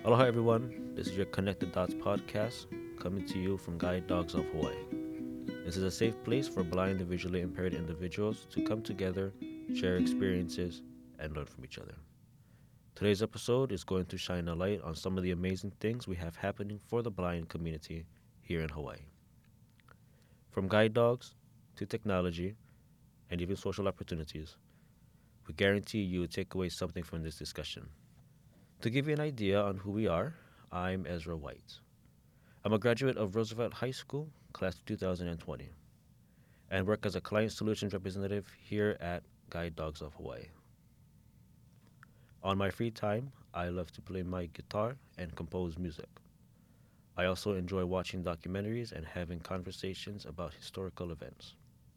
Aloha, everyone. This is your Connected Dots podcast coming to you from Guide Dogs of Hawaii. This is a safe place for blind and visually impaired individuals to come together, share experiences, and learn from each other. Today's episode is going to shine a light on some of the amazing things we have happening for the blind community here in Hawaii. From guide dogs to technology and even social opportunities, we guarantee you will take away something from this discussion. To give you an idea on who we are, I'm Ezra White. I'm a graduate of Roosevelt High School, class of 2020, and work as a client solutions representative here at Guide Dogs of Hawaii. On my free time, I love to play my guitar and compose music. I also enjoy watching documentaries and having conversations about historical events.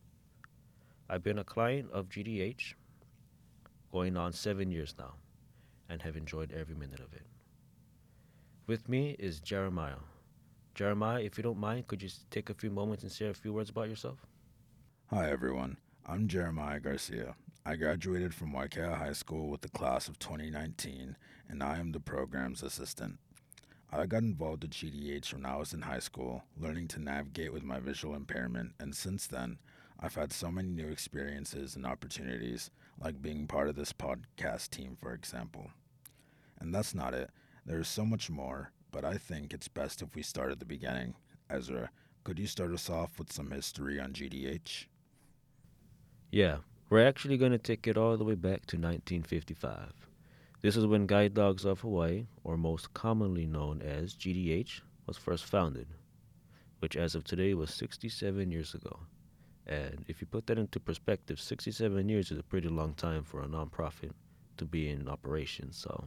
I've been a client of GDH going on 7 years now and have enjoyed every minute of it. With me is Jeremiah. Jeremiah, if you don't mind, could you take a few moments and share a few words about yourself? Hi everyone, I'm Jeremiah Garcia. I graduated from Waikea High School with the class of 2019 and I am the program's assistant. I got involved with GDH when I was in high school, learning to navigate with my visual impairment, and since then, I've had so many new experiences and opportunities, like being part of this podcast team, for example. And that's not it, there is so much more, but I think it's best if we start at the beginning. Ezra, could you start us off with some history on GDH? Yeah, we're actually going to take it all the way back to 1955. This is when Guide Dogs of Hawaii, or most commonly known as GDH, was first founded, which as of today was 67 years ago. And if you put that into perspective, 67 years is a pretty long time for a nonprofit to be in operation, so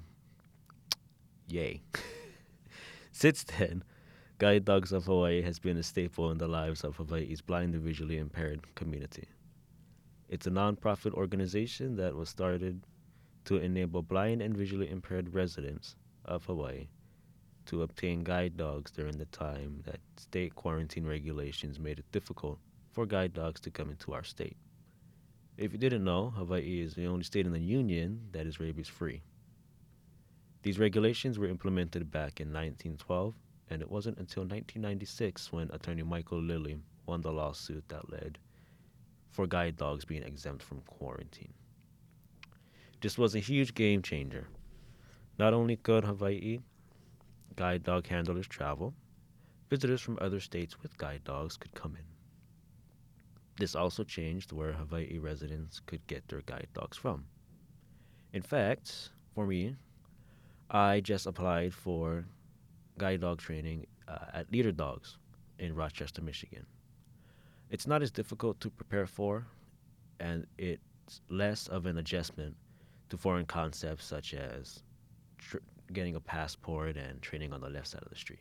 yay. Since then, Guide Dogs of Hawaii has been a staple in the lives of Hawaii's blind and visually impaired community. It's a nonprofit organization that was started to enable blind and visually impaired residents of Hawaii to obtain guide dogs during the time that state quarantine regulations made it difficult for guide dogs to come into our state. If you didn't know, Hawaii is the only state in the union that is rabies free. These regulations were implemented back in 1912, and it wasn't until 1996 when attorney Michael Lilly won the lawsuit that led for guide dogs being exempt from quarantine. This was a huge game changer. Not only could Hawaii guide dog handlers travel, visitors from other states with guide dogs could come in. This also changed where Hawaii residents could get their guide dogs from. In fact, for me, I just applied for guide dog training at Leader Dogs in Rochester, Michigan. It's not as difficult to prepare for, and it's less of an adjustment to foreign concepts such as tr- getting a passport and training on the left side of the street.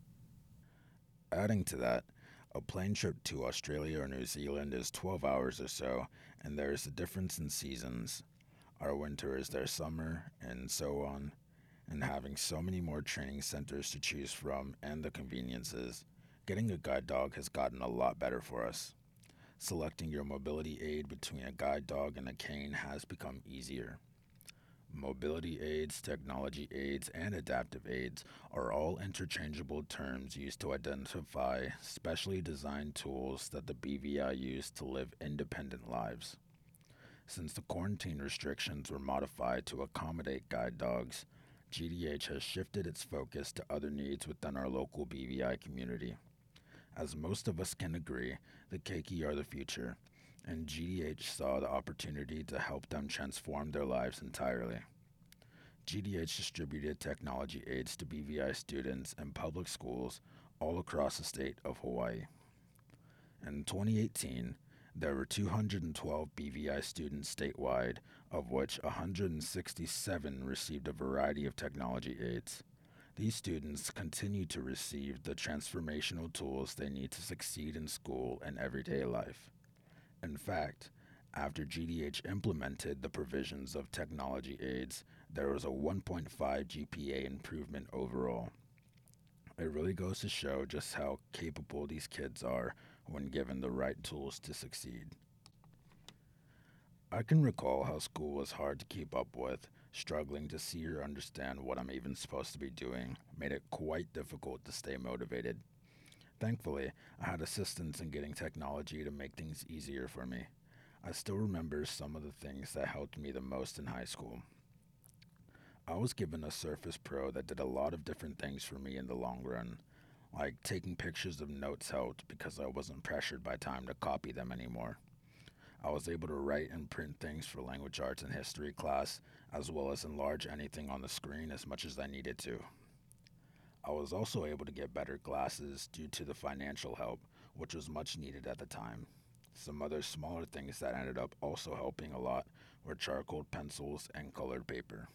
Adding to that, a plane trip to Australia or New Zealand is 12 hours or so, and there is a difference in seasons. Our winter is their summer, and so on. And having so many more training centers to choose from and the conveniences, getting a guide dog has gotten a lot better for us. Selecting your mobility aid between a guide dog and a cane has become easier. Mobility aids, technology aids, and adaptive aids are all interchangeable terms used to identify specially designed tools that the BVI use to live independent lives. Since the quarantine restrictions were modified to accommodate guide dogs, GDH has shifted its focus to other needs within our local BVI community. As most of us can agree, the keiki are the future, and GDH saw the opportunity to help them transform their lives entirely. GDH distributed technology aids to BVI students in public schools all across the state of Hawaii. In 2018, there were 212 BVI students statewide, of which 167 received a variety of technology aids. These students continue to receive the transformational tools they need to succeed in school and everyday life. In fact, after GDH implemented the provisions of technology aids, there was a 1.5 GPA improvement overall. It really goes to show just how capable these kids are when given the right tools to succeed. I can recall how school was hard to keep up with, Struggling to see or understand what I'm even supposed to be doing made it quite difficult to stay motivated. Thankfully, I had assistance in getting technology to make things easier for me. I still remember some of the things that helped me the most in high school. I was given a Surface Pro that did a lot of different things for me in the long run. Like taking pictures of notes helped because I wasn't pressured by time to copy them anymore. I was able to write and print things for language arts and history class, as well as enlarge anything on the screen as much as I needed to. I was also able to get better glasses due to the financial help, which was much needed at the time. Some other smaller things that ended up also helping a lot were charcoal pencils and colored paper.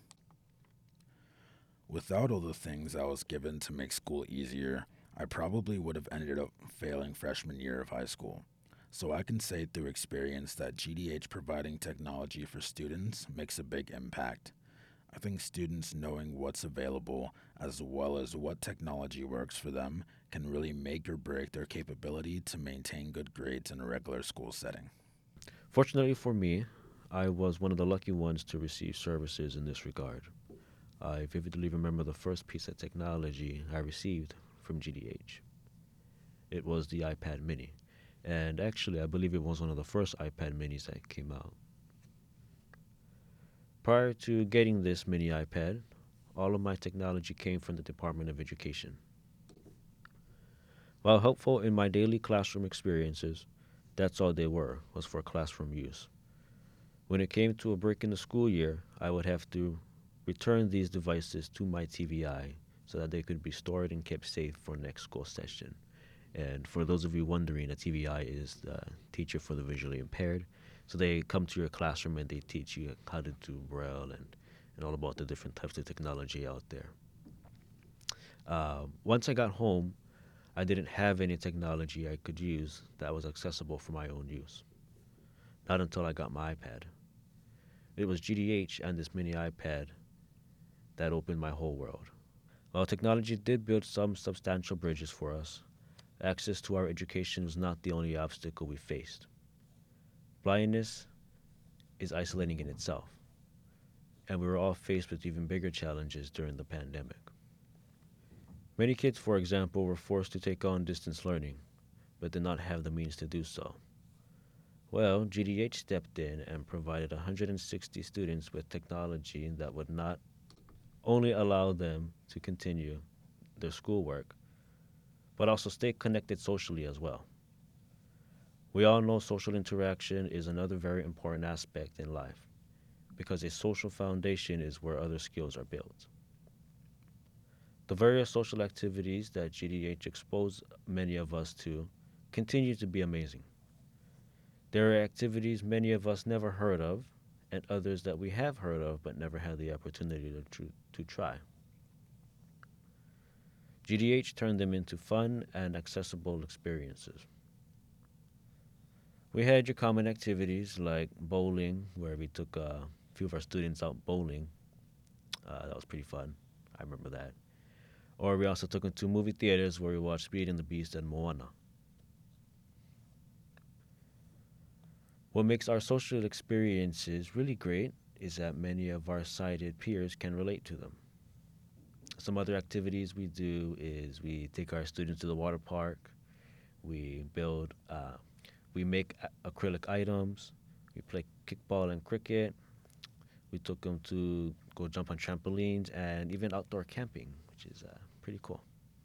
Without all the things I was given to make school easier, I probably would have ended up failing freshman year of high school. So I can say through experience that GDH providing technology for students makes a big impact. I think students knowing what's available as well as what technology works for them can really make or break their capability to maintain good grades in a regular school setting. Fortunately for me, I was one of the lucky ones to receive services in this regard. I vividly remember the first piece of technology I received from GDH. It was the iPad mini. And actually, I believe it was one of the first iPad minis that came out. Prior to getting this mini iPad, all of my technology came from the Department of Education. While helpful in my daily classroom experiences, that's all they were, was for classroom use. When it came to a break in the school year, I would have to return these devices to my TVI so that they could be stored and kept safe for next school session. And for those of you wondering, a TVI is the teacher for the visually impaired. So they come to your classroom and they teach you how to do Braille and all about the different types of technology out there. Once I got home, I didn't have any technology I could use that was accessible for my own use. Not until I got my iPad. It was GDH and this mini iPad that opened my whole world. While technology did build some substantial bridges for us, access to our education was not the only obstacle we faced. Blindness is isolating in itself, and we were all faced with even bigger challenges during the pandemic. Many kids, for example, were forced to take on distance learning, but did not have the means to do so. Well, GDH stepped in and provided 160 students with technology that would not only allow them to continue their schoolwork, but also stay connected socially as well. We all know social interaction is another very important aspect in life because a social foundation is where other skills are built. The various social activities that GDH exposed many of us to continue to be amazing. There are activities many of us never heard of, and others that we have heard of but never had the opportunity to try. GDH turned them into fun and accessible experiences. We had your common activities like bowling, where we took a few of our students out bowling. That was pretty fun. I remember that. Or we also took them to movie theaters where we watched Beauty and the Beast and Moana. What makes our social experiences really great is that many of our sighted peers can relate to them. Some other activities we do is we take our students to the water park, we build, we make acrylic items, we play kickball and cricket, we took them to go jump on trampolines and even outdoor camping, which is pretty cool.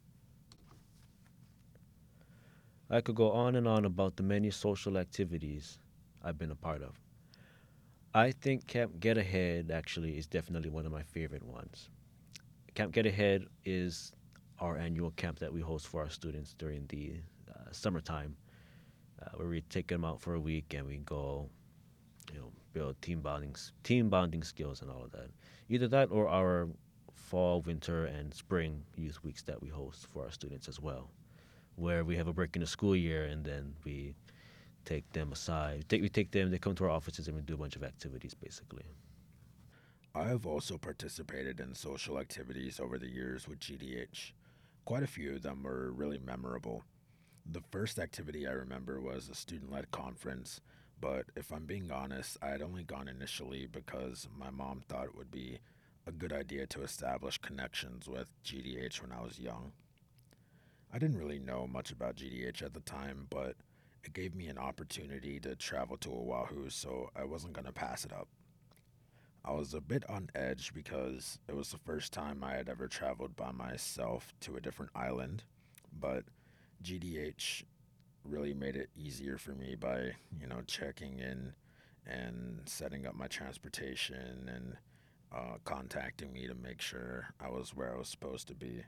I could go on and on about the many social activities I've been a part of. I think Camp Get Ahead actually is definitely one of my favorite ones. Camp Get Ahead is our annual camp that we host for our students during the summertime, where we take them out for a week and we go, build team bonding skills and all of that. Either that or our fall, winter, and spring youth weeks that we host for our students as well, where we have a break in the school year and then we take them aside. We take them, they come to our offices and we do a bunch of activities basically. I have also participated in social activities over the years with GDH. Quite a few of them were really memorable. The first activity I remember was a student led conference, but if I'm being honest, I had only gone initially because my mom thought it would be a good idea to establish connections with GDH when I was young. I didn't really know much about GDH at the time, but it gave me an opportunity to travel to Oahu, so I wasn't going to pass it up. I was a bit on edge because it was the first time I had ever traveled by myself to a different island, but GDH really made it easier for me by, checking in and setting up my transportation and contacting me to make sure I was where I was supposed to be.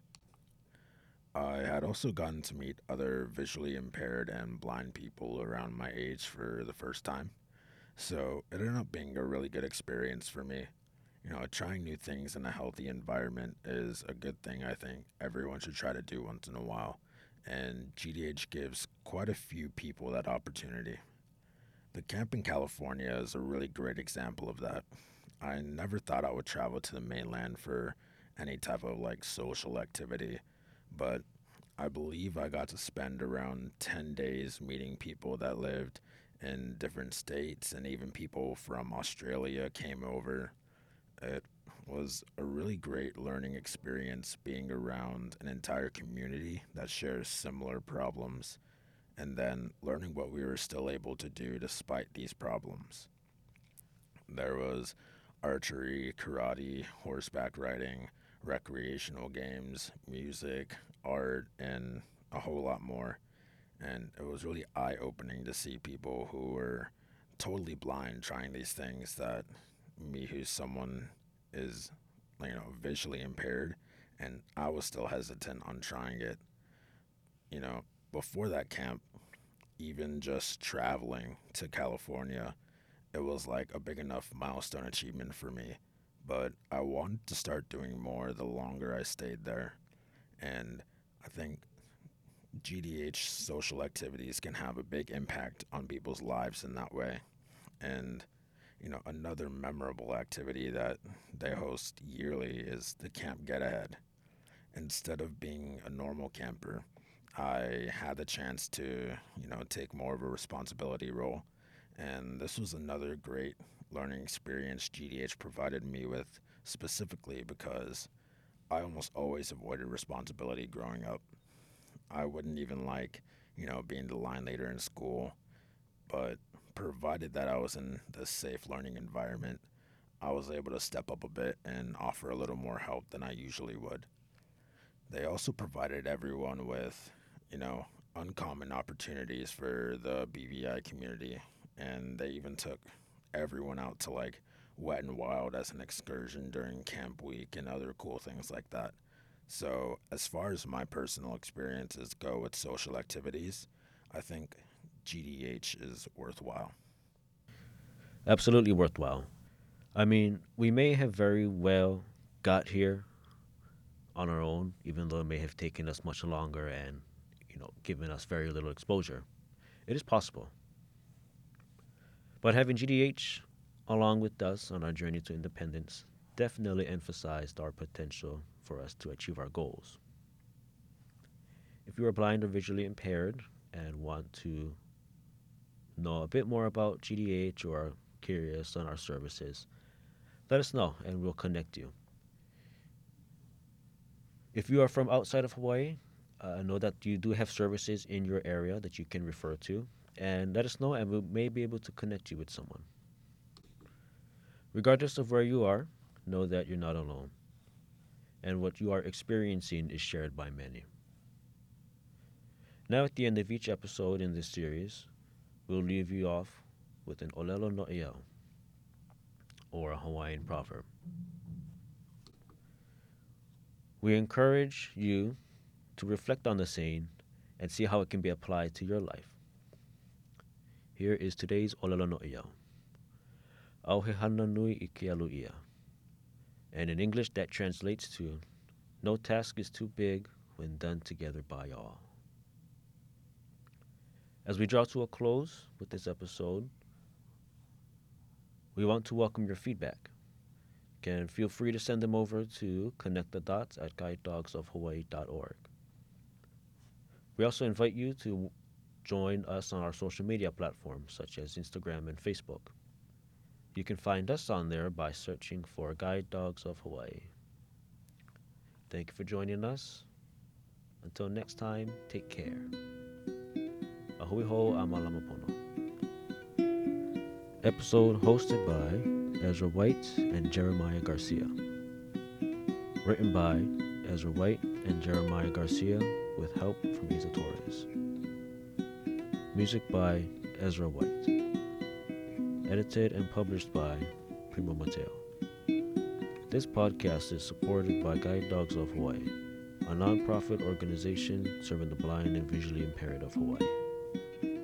I had also gotten to meet other visually impaired and blind people around my age for the first time, so it ended up being a really good experience for me. Trying new things in a healthy environment is a good thing I think everyone should try to do once in a while, and GDH gives quite a few people that opportunity. The camp in California is a really great example of that. I never thought I would travel to the mainland for any type of like social activity, but I believe I got to spend around 10 days meeting people that lived in different states, and even people from Australia came over. It was a really great learning experience being around an entire community that shares similar problems and then learning what we were still able to do despite these problems. There was archery, karate, horseback riding, recreational games, music, art, and a whole lot more. And it was really eye opening to see people who were totally blind trying these things that me, who's someone, is, visually impaired, and I was still hesitant on trying it. You know, Before that camp, even just traveling to California, it was like a big enough milestone achievement for me. But I wanted to start doing more the longer I stayed there. And I think GDH social activities can have a big impact on people's lives in that way. And, another memorable activity that they host yearly is the Camp Get Ahead. Instead of being a normal camper, I had the chance to, take more of a responsibility role. And this was another great learning experience GDH provided me with, specifically because I almost always avoided responsibility growing up. I wouldn't even like, being the line leader in school, but provided that I was in this safe learning environment, I was able to step up a bit and offer a little more help than I usually would. They also provided everyone with, you know, uncommon opportunities for the BVI community, and they even took everyone out to like Wet and Wild as an excursion during camp week and other cool things like that. So, as far as my personal experiences go with social activities, I think GDH is worthwhile. Absolutely worthwhile. I mean, we may have very well got here on our own, even though it may have taken us much longer and, given us very little exposure. It is possible. But having GDH along with us on our journey to independence definitely emphasized our potential for us to achieve our goals. If you are blind or visually impaired and want to know a bit more about GDH or are curious on our services, let us know and we'll connect you. If you are from outside of Hawaii, know that you do have services in your area that you can refer to, and let us know, and we may be able to connect you with someone. Regardless of where you are, know that you're not alone, and what you are experiencing is shared by many. Now, at the end of each episode in this series, we'll leave you off with an olelo no ia, or a Hawaiian proverb. We encourage you to reflect on the saying and see how it can be applied to your life. Here is today's olelo no ia. Auhehana nui I ke alu ia. And in English that translates to, no task is too big when done together by all. As we draw to a close with this episode, we want to welcome your feedback. You can feel free to send them over to connectthedots@guidedogsofhawaii.org. We also invite you to join us on our social media platforms such as Instagram and Facebook. You can find us on there by searching for Guide Dogs of Hawaii. Thank you for joining us. Until next time, take care. Ahui ho a malamapono. Episode hosted by Ezra White and Jeremiah Garcia. Written by Ezra White and Jeremiah Garcia with help from Isa Torres. Music by Ezra White. Edited and published by Primo Mateo. This podcast is supported by Guide Dogs of Hawaii, a non-profit organization serving the blind and visually impaired of Hawaii.